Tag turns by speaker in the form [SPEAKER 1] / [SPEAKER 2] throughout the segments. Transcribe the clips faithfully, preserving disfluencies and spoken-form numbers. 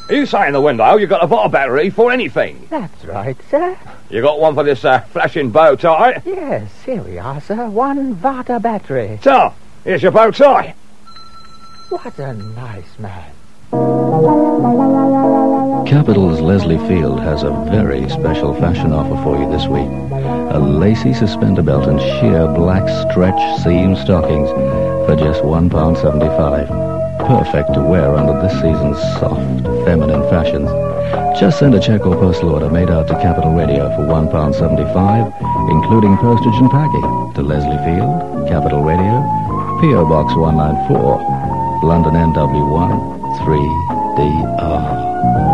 [SPEAKER 1] You say in the window you got a water battery for anything?
[SPEAKER 2] That's right, sir.
[SPEAKER 1] You got one for this uh, flashing bow tie?
[SPEAKER 2] Yes, here we are, sir. One water battery.
[SPEAKER 1] So, here's your bow tie.
[SPEAKER 2] What a nice man.
[SPEAKER 3] Capital's Leslie Field has a very special fashion offer for you this week. A lacy suspender belt and sheer black stretch seam stockings for just one pound seventy-five. Perfect to wear under this season's soft, feminine fashions. Just send a check or postal order made out to Capital Radio for one pound seventy-five, including postage and packing, to Leslie Field, Capital Radio, P O Box one ninety-four, London N W one three D R.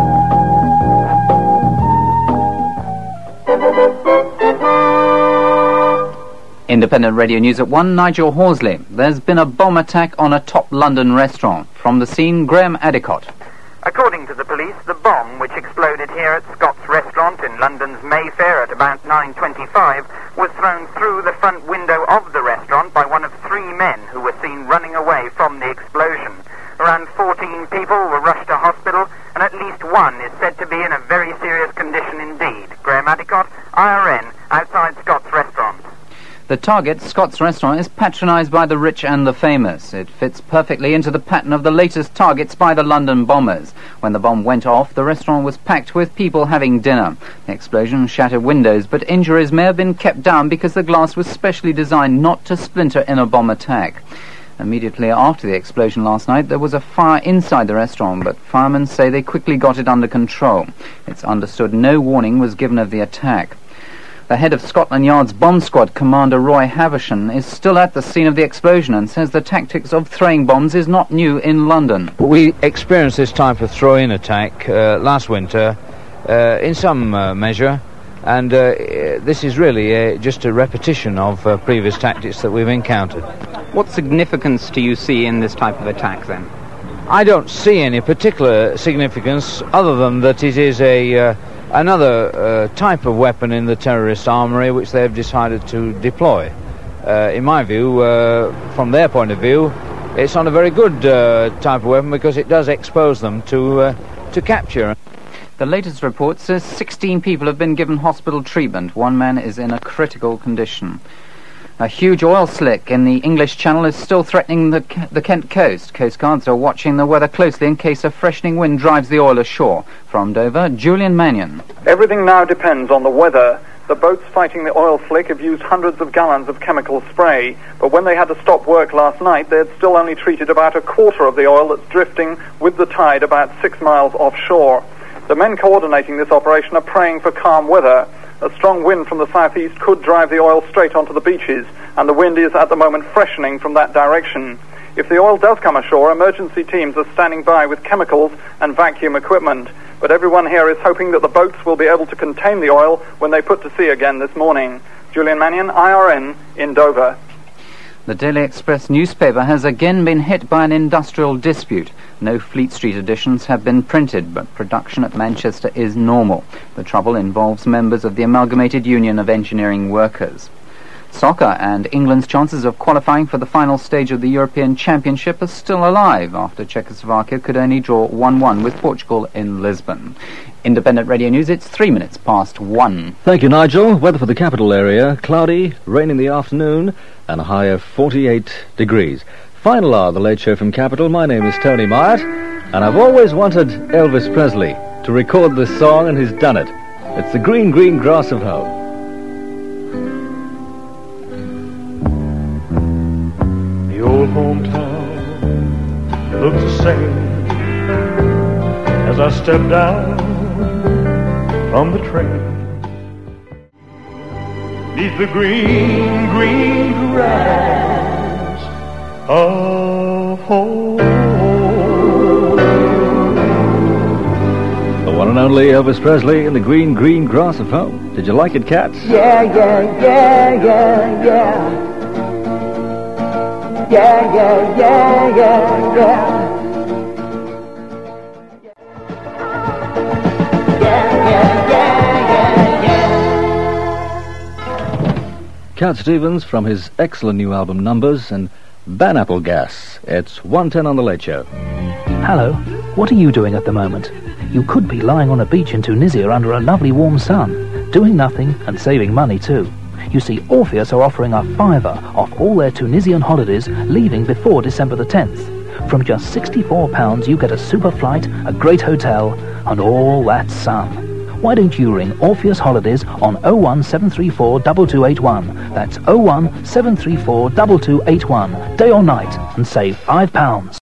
[SPEAKER 4] Independent Radio News at one, Nigel Horsley. There's been a bomb attack on a top London restaurant. From the scene, Graham Adicott.
[SPEAKER 5] According to the police, the bomb, which exploded here at Scott's Restaurant in London's Mayfair at about nine twenty-five, was thrown through the front window of the restaurant by one of three men who were seen running away from the explosion. Around fourteen people were rushed to hospital, and at least one is said to be in a very serious condition indeed. Graham Adicott, I R N, outside Scott's Restaurant.
[SPEAKER 4] The target, Scott's Restaurant, is patronised by the rich and the famous. It fits perfectly into the pattern of the latest targets by the London bombers. When the bomb went off, the restaurant was packed with people having dinner. The explosion shattered windows, but injuries may have been kept down because the glass was specially designed not to splinter in a bomb attack. Immediately after the explosion last night, there was a fire inside the restaurant, but firemen say they quickly got it under control. It's understood no warning was given of the attack. The head of Scotland Yard's bomb squad, Commander Roy Havisham, is still at the scene of the explosion and says the tactics of throwing bombs is not new in London.
[SPEAKER 6] We experienced this type of throw-in attack uh, last winter uh, in some uh, measure, and uh, this is really uh, just a repetition of uh, previous tactics that we've encountered.
[SPEAKER 7] What significance do you see in this type of attack, then?
[SPEAKER 6] I don't see any particular significance other than that it is a uh, another uh, type of weapon in the terrorist armoury which they've decided to deploy. Uh, in my view, uh, from their point of view, it's not a very good uh, type of weapon because it does expose them to uh, to capture.
[SPEAKER 4] The latest report says sixteen people have been given hospital treatment. One man is in a critical condition. A huge oil slick in the English Channel is still threatening the, the Kent coast. Coast Guards are watching the weather closely in case a freshening wind drives the oil ashore. From Dover, Julian Mannion.
[SPEAKER 8] Everything now depends on the weather. The boats fighting the oil slick have used hundreds of gallons of chemical spray, but when they had to stop work last night, they had still only treated about a quarter of the oil that's drifting with the tide about six miles offshore. The men coordinating this operation are praying for calm weather. A strong wind from the southeast could drive the oil straight onto the beaches, and the wind is at the moment freshening from that direction. If the oil does come ashore, emergency teams are standing by with chemicals and vacuum equipment. But everyone here is hoping that the boats will be able to contain the oil when they put to sea again this morning. Julian Mannion, I R N, in Dover.
[SPEAKER 4] The Daily Express newspaper has again been hit by an industrial dispute. No Fleet Street editions have been printed, but production at Manchester is normal. The trouble involves members of the Amalgamated Union of Engineering Workers. Soccer and England's chances of qualifying for the final stage of the European Championship are still alive after Czechoslovakia could only draw one one with Portugal in Lisbon. Independent Radio News, it's three minutes past one.
[SPEAKER 3] Thank you, Nigel. Weather for the capital area, cloudy, rain in the afternoon, and a high of forty-eight degrees. Final hour, the Late Show from Capital. My name is Tony Myatt, and I've always wanted Elvis Presley to record this song, and he's done it. It's the green, green grass of home.
[SPEAKER 9] The old hometown looks the same as I step down from the train. Neath the green, green grass of home.
[SPEAKER 3] The one and only Elvis Presley in the green, green grass of home. Did you like it, cats?
[SPEAKER 2] Yeah, yeah, yeah, yeah, yeah. Yeah, yeah, yeah, yeah, yeah.
[SPEAKER 3] Cat Stevens from his excellent new album Numbers and Banapple Gas. It's one ten on the Late Show.
[SPEAKER 10] Hello, what are you doing at the moment? You could be lying on a beach in Tunisia under a lovely warm sun, doing nothing and saving money too. You see, Orpheus are offering a fiver off all their Tunisian holidays leaving before December the tenth. From just sixty-four pounds you get a super flight, a great hotel, and all that sun. Why don't you ring Orpheus Holidays on oh one seven three four two two eight one. That's oh one seven three four two two eight one, day or night, and save five pounds.